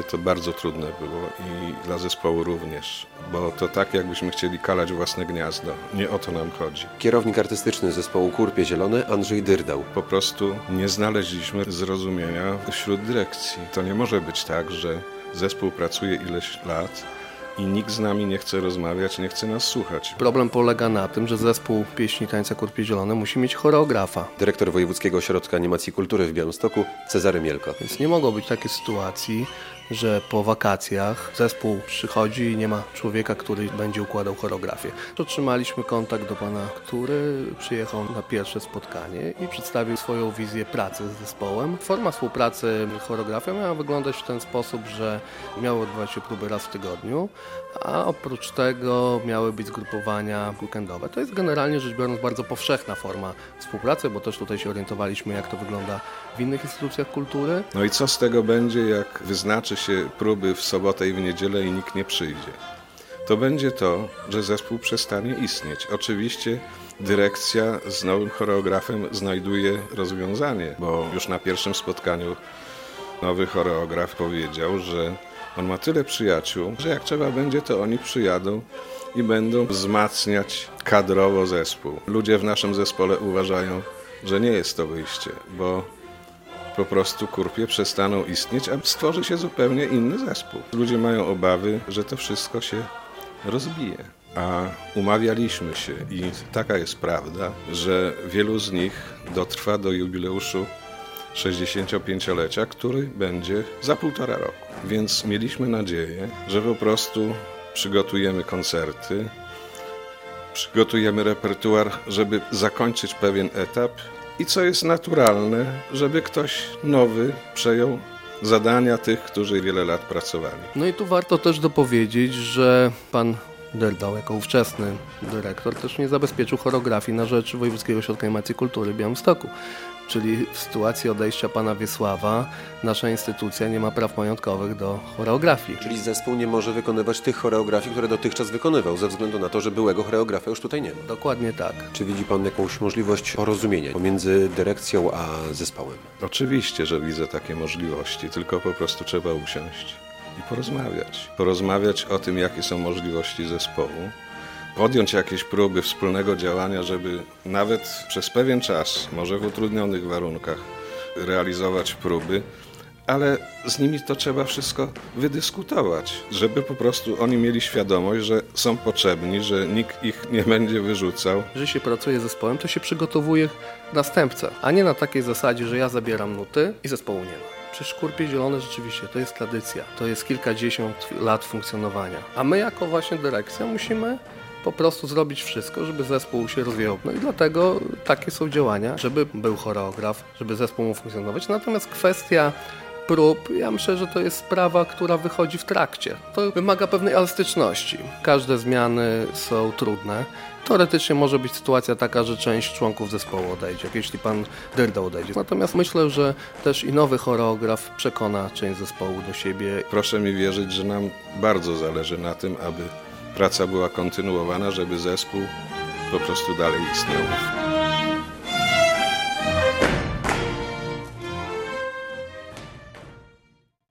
to bardzo trudne było i dla zespołu również, bo to tak jakbyśmy chcieli kalać własne gniazdo. Nie o to nam chodzi. Kierownik artystyczny zespołu Kurpie Zielone Andrzej Dyrdał. Po prostu nie znaleźliśmy zrozumienia wśród dyrekcji. To nie może być tak, że zespół pracuje ileś lat i nikt z nami nie chce rozmawiać, nie chce nas słuchać. Problem polega na tym, że zespół pieśni tańca Kurpie Zielone musi mieć choreografa. Dyrektor Wojewódzkiego Ośrodka Animacji i Kultury w Białymstoku Cezary Mielko. Więc nie mogło być takiej sytuacji, że po wakacjach zespół przychodzi i nie ma człowieka, który będzie układał choreografię. Otrzymaliśmy kontakt do pana, który przyjechał na pierwsze spotkanie i przedstawił swoją wizję pracy z zespołem. Forma współpracy choreografia miała wyglądać w ten sposób, że miały odbywać się próby raz w tygodniu, a oprócz tego miały być zgrupowania weekendowe. To jest generalnie rzecz biorąc bardzo powszechna forma współpracy, bo też tutaj się orientowaliśmy, jak to wygląda w innych instytucjach kultury. No i co z tego będzie, jak wyznaczy się próby w sobotę i w niedzielę i nikt nie przyjdzie? To będzie to, że zespół przestanie istnieć. Oczywiście dyrekcja z nowym choreografem znajduje rozwiązanie, bo już na pierwszym spotkaniu nowy choreograf powiedział, że on ma tyle przyjaciół, że jak trzeba będzie, to oni przyjadą i będą wzmacniać kadrowo zespół. Ludzie w naszym zespole uważają, że nie jest to wyjście, bo po prostu Kurpie przestaną istnieć, a stworzy się zupełnie inny zespół. Ludzie mają obawy, że to wszystko się rozbije. A umawialiśmy się i taka jest prawda, że wielu z nich dotrwa do jubileuszu 65-lecia, który będzie za 1,5 roku. Więc mieliśmy nadzieję, że po prostu przygotujemy koncerty, przygotujemy repertuar, żeby zakończyć pewien etap i co jest naturalne, żeby ktoś nowy przejął zadania tych, którzy wiele lat pracowali. No i tu warto też dopowiedzieć, że pan Dyrdał, jako ówczesny dyrektor, też nie zabezpieczył choreografii na rzecz Wojewódzkiego Ośrodka Animacji i Kultury w Białymstoku. Czyli w sytuacji odejścia pana Wiesława nasza instytucja nie ma praw majątkowych do choreografii. Czyli zespół nie może wykonywać tych choreografii, które dotychczas wykonywał, ze względu na to, że byłego choreografa już tutaj nie ma. Dokładnie tak. Czy widzi pan jakąś możliwość porozumienia pomiędzy dyrekcją a zespołem? Oczywiście, że widzę takie możliwości, tylko po prostu trzeba usiąść i porozmawiać. Porozmawiać o tym, jakie są możliwości zespołu. Podjąć jakieś próby wspólnego działania, żeby nawet przez pewien czas, może w utrudnionych warunkach, realizować próby, ale z nimi to trzeba wszystko wydyskutować, żeby po prostu oni mieli świadomość, że są potrzebni, że nikt ich nie będzie wyrzucał. Jeżeli się pracuje z zespołem, to się przygotowuje następcę, a nie na takiej zasadzie, że ja zabieram nuty i zespołu nie ma. Przecież Kurpie Zielone rzeczywiście to jest tradycja, to jest kilkadziesiąt lat funkcjonowania, a my jako właśnie dyrekcja musimy po prostu zrobić wszystko, żeby zespół się rozwijał. No i dlatego takie są działania, żeby był choreograf, żeby zespół mógł funkcjonować. Natomiast kwestia prób, ja myślę, że to jest sprawa, która wychodzi w trakcie. To wymaga pewnej elastyczności. Każde zmiany są trudne. Teoretycznie może być sytuacja taka, że część członków zespołu odejdzie, jeśli pan Dyrdał odejdzie. Natomiast myślę, że też i nowy choreograf przekona część zespołu do siebie. Proszę mi wierzyć, że nam bardzo zależy na tym, aby praca była kontynuowana, żeby zespół po prostu dalej istniał.